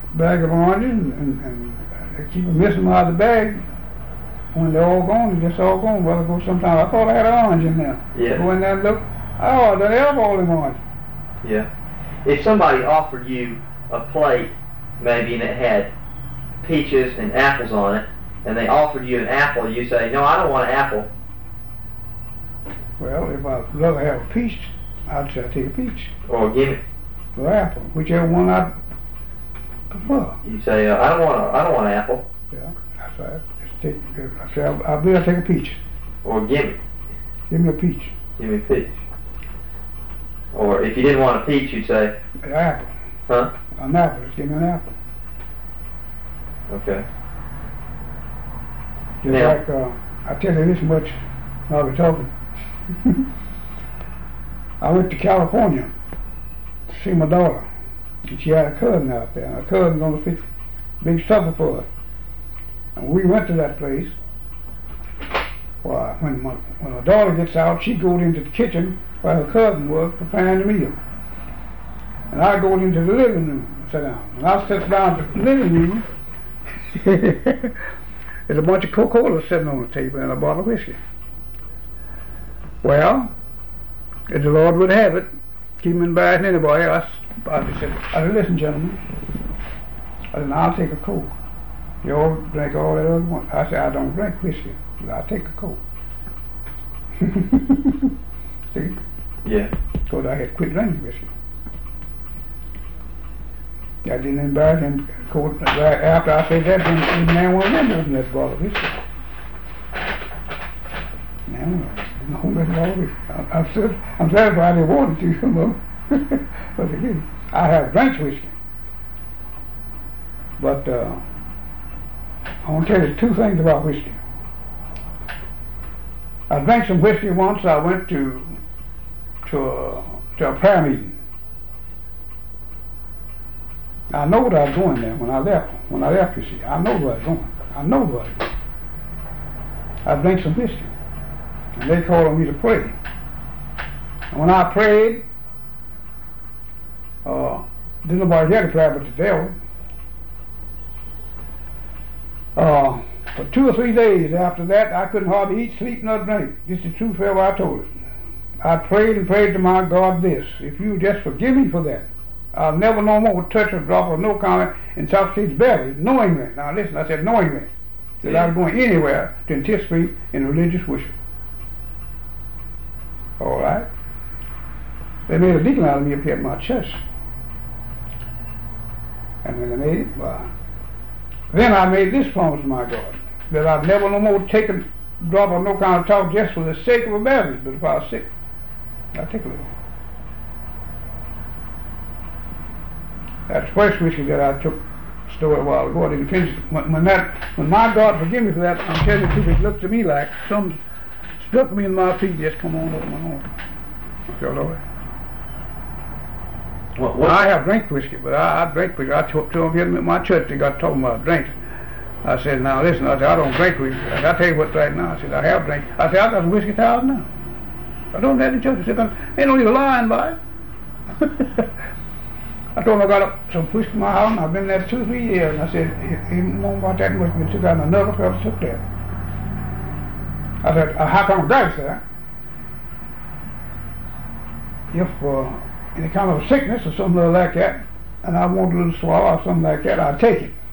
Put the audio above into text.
bag of oranges, and they keep missing them out of the bag. When they're all gone, they're just all gone. Well, I go sometimes, I thought I had an orange in there. Yeah. Go in there and look, oh, they have all them oranges. Yeah. If somebody offered you a plate, maybe, and it had peaches and apples on it, and they offered you an apple, you say, no, I don't want an apple. Well, if I'd rather have a peach, I'd say I'd take a peach. Or give it. Or apple, whichever one I prefer. You say, I don't want an apple. Yeah, that's right. Just take. I say I'll be able to take a peach. Or give it. Give me a peach. Give me a peach. Or if you didn't want a peach, you'd say, an apple. Huh? An apple. Just give me an apple. Okay. Just Now, like I tell you this much while we're talking. I went to California to see my daughter, and she had a cousin out there, and her cousin was going to fix a big supper for her. And we went to that place. Well, when my daughter gets out, she goes into the kitchen where her cousin was preparing the meal. And I go into the living room and sit down. And I sit down in the living room. There's a bunch of Coca-Cola sitting on the table and a bottle of whiskey. Well, if the Lord would have it, keep him embarrassing anybody, I said, listen, gentlemen. I said, I'll take a Coke. You all drink all that other one. I said, I don't drink whiskey, but I'll take a Coke. See? Yeah. Because I had quit drinking whiskey. I didn't embarrass him. After I said that, the man won't remember opening that bottle of whiskey. No, that's all of it. I'm satisfied they wanted to, some of them. But they didn't. I have drank whiskey. But I want to tell you two things about whiskey. I drank some whiskey once. I went to a prayer meeting. I know what I was going there when I left. When I left, you see, I know where I was going. I know where I was going. I drank some whiskey, and they called on me to pray. And when I prayed, didn't nobody hear the prayer but the devil. For 2 or 3 days after that, I couldn't hardly eat, sleep, nor drink. Just the truth, whoever I told it. I prayed and prayed to my God this: if you just forgive me for that, I'll never no more touch a drop of no kind of intoxicating beverage, knowingly. Now listen, I said knowingly, that I was going anywhere to participate in religious worship. All right? They made a deacon out of me up here at my church. And when they made it, then I made this promise to my God, that I'd never no more take a drop of no kind of talk just for the sake of a beverage, but if I was sick, I'd take a little. That's the first whiskey that I took story a while ago. I didn't finish it. When my God forgive me for that, I'm telling you the truth, it looked to me like something struck me in my feet, just come on over my arm. Okay, Lord. Well, I have drank whiskey, but I drink whiskey. I told them at my church, they got talking about drinks. I said, now listen, I said, I don't drink whiskey. I tell you what right now, I said, I have drank. I said, I got some whiskey towels now. I don't have the church. I said, ain't no need lying by it. I told him I got some whiskey in my house, and I've been there 2 or 3 years. And I said, he didn't know about that whiskey. He took out another fellow took that. I said, how come I drink, sir? If any kind of sickness or something like that, and I want a little swallow or something like that, I'll take it.